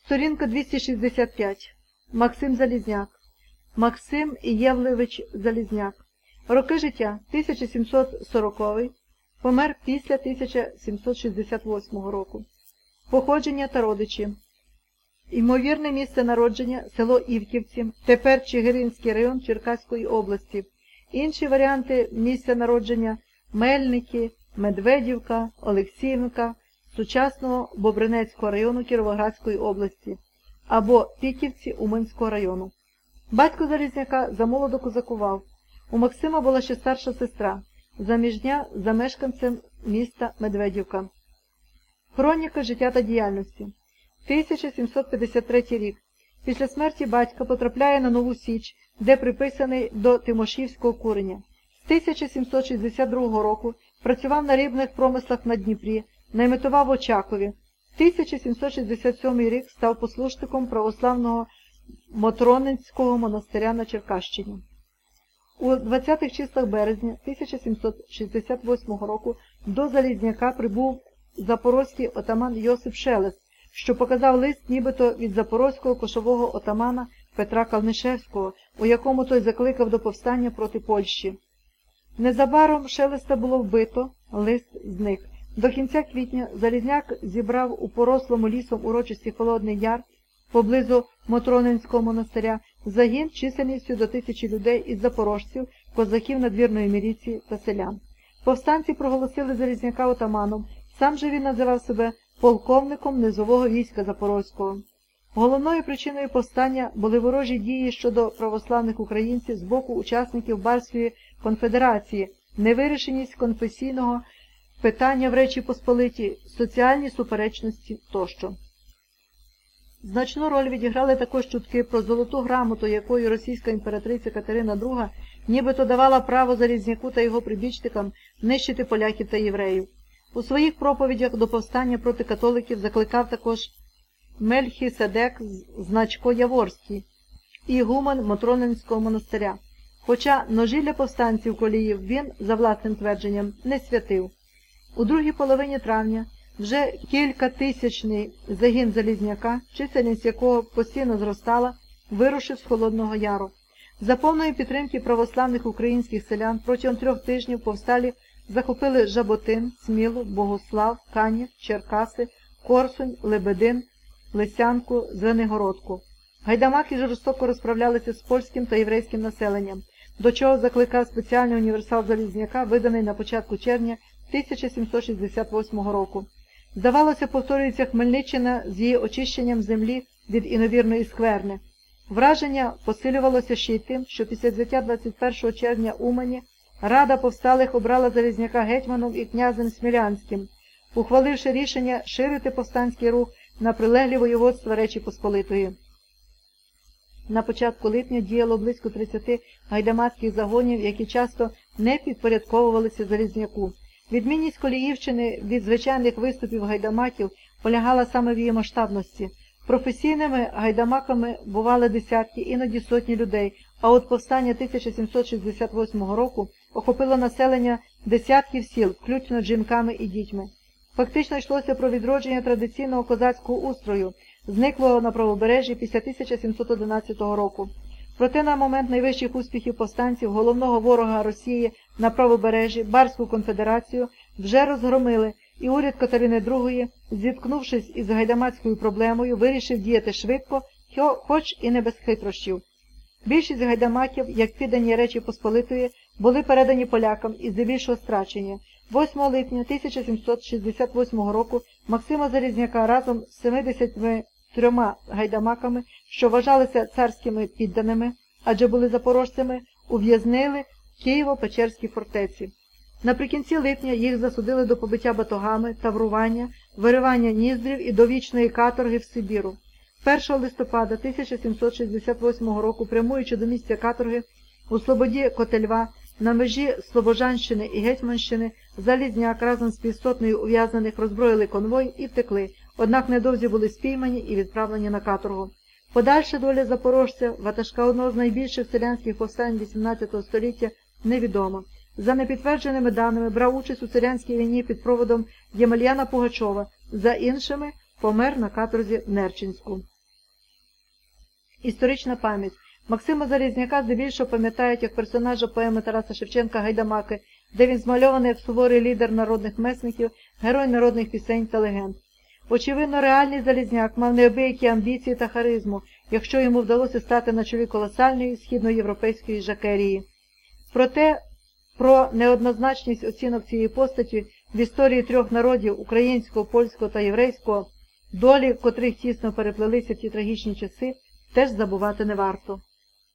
Сторінка 265. Максим Залізняк. Максим Євлевич Залізняк. Роки життя 1740, помер після 1768 року. Походження та родичі. Ймовірне місце народження – село Івківці, тепер Чигиринський район Черкаської області. Інші варіанти місця народження – Мельники, Медведівка, Олексіївка, сучасного Бобринецького району Кіровоградської області, або Піківці Уманського району. Батько Залізняка замолоду козакував. У Максима була ще старша сестра, заміжня за мешканцем міста Медведівка. Хроніка життя та діяльності. 1753 рік. Після смерті батька потрапляє на Нову Січ, де приписаний до Тимошівського куреня. З 1762 року працював на рибних промислах на Дніпрі, наймитував в Очакові. 1767 рік став послушником православного Мотронинського монастиря на Черкащині. У 20-х числах березня 1768 року до Залізняка прибув запорозький отаман Йосип Шелест, що показав лист нібито від запорозького кошового отамана Петра Калнишевського, у якому той закликав до повстання проти Польщі. Незабаром Шелеста було вбито, лист зник. До кінця квітня Залізняк зібрав у порослому лісом урочисті Холодний Яр, поблизу Мотронинського монастиря, загін чисельністю до 1000 людей із запорожців, козаків надвірної міліції та селян. Повстанці проголосили Залізняка отаманом, сам же він називав себе полковником низового війська Запорозького. Головною причиною повстання були ворожі дії щодо православних українців з боку учасників Бальської конфедерації, невирішеність конфесійного питання в Речі Посполитій, соціальні суперечності тощо. Значну роль відіграли також чутки про золоту грамоту, якою російська імператриця Катерина II нібито давала право Залізняку та його прибічникам нищити поляків та євреїв. У своїх проповідях до повстання проти католиків закликав також Мельхіседек Значко-Яворський, ігумен Мотронинського монастиря. Хоча ножі для повстанців коліїв він, за власним твердженням, не святив. У другій половині травня вже кількатисячний загін Залізняка, чисельність якого постійно зростала, вирушив з Холодного Яру. За повної підтримки православних українських селян протягом 3 тижнів повсталі захопили Жаботин, Смілу, Богослав, Канів, Черкаси, Корсунь, Лебедин, Лисянку, Звенигородку. Гайдамаки жорстоко розправлялися з польським та єврейським населенням, до чого закликав спеціальний універсал Залізняка, виданий на початку червня 1768 року. Здавалося, повторюється Хмельниччина з її очищенням землі від іновірної скверни. Враження посилювалося ще й тим, що після взяття 21 червня Умані Рада повсталих обрала Залізняка гетьманом і князем Смілянським, ухваливши рішення ширити повстанський рух на прилеглі воєводства Речі Посполитої. На початку липня діяло близько 30 гайдамацьких загонів, які часто не підпорядковувалися Залізняку. Відмінність Коліївщини від звичайних виступів гайдамаків полягала саме в її масштабності. Професійними гайдамаками бували десятки, іноді сотні людей, а от повстання 1768 року охопило населення десятків сіл, включно з жінками і дітьми. Фактично йшлося про відродження традиційного козацького устрою, зниклого на правобережжі після 1711 року. Проте на момент найвищих успіхів повстанців головного ворога Росії на правобережжі, Барську конфедерацію, вже розгромили, і уряд Катерини II, зіткнувшись із гайдамацькою проблемою, вирішив діяти швидко, хоч і не без хитрощів. Більшість гайдамаків, як піддані Речі Посполитої, були передані полякам і здебільшого страчені. 8 липня 1768 року Максима Залізняка разом з 73 гайдамаками, що вважалися царськими підданими, адже були запорожцями, ув'язнили в Києво-Печерській фортеці. Наприкінці липня їх засудили до побиття батогами, таврування, виривання ніздрів і довічної каторги в Сибіру. 1 листопада 1768 року, прямуючи до місця каторги у Слободі Котельва, на межі Слобожанщини і Гетьманщини, Залізняк разом з півсотнею ув'язнених роззброїли конвой і втекли, однак недовзі були спіймані і відправлені на каторгу. Подальша доля запорожця, ватажка одного з найбільших селянських повстань XVIII століття, невідома. За непідтвердженими даними, брав участь у селянській війні під проводом Ємельяна Пугачова, за іншими – помер на каторзі в Нерчинську. Історична пам'ять. Максима Залізняка здебільшого пам'ятають як персонажа поеми Тараса Шевченка «Гайдамаки», де він змальований як суворий лідер народних месників, герой народних пісень та легенд. Очевидно, реальний Залізняк мав неабиякі амбіції та харизму, якщо йому вдалося стати на чолі колосальної східноєвропейської жакерії. Проте, про неоднозначність оцінок цієї постаті в історії трьох народів – українського, польського та єврейського, долі котрих тісно переплелися в ті трагічні часи, теж забувати не варто.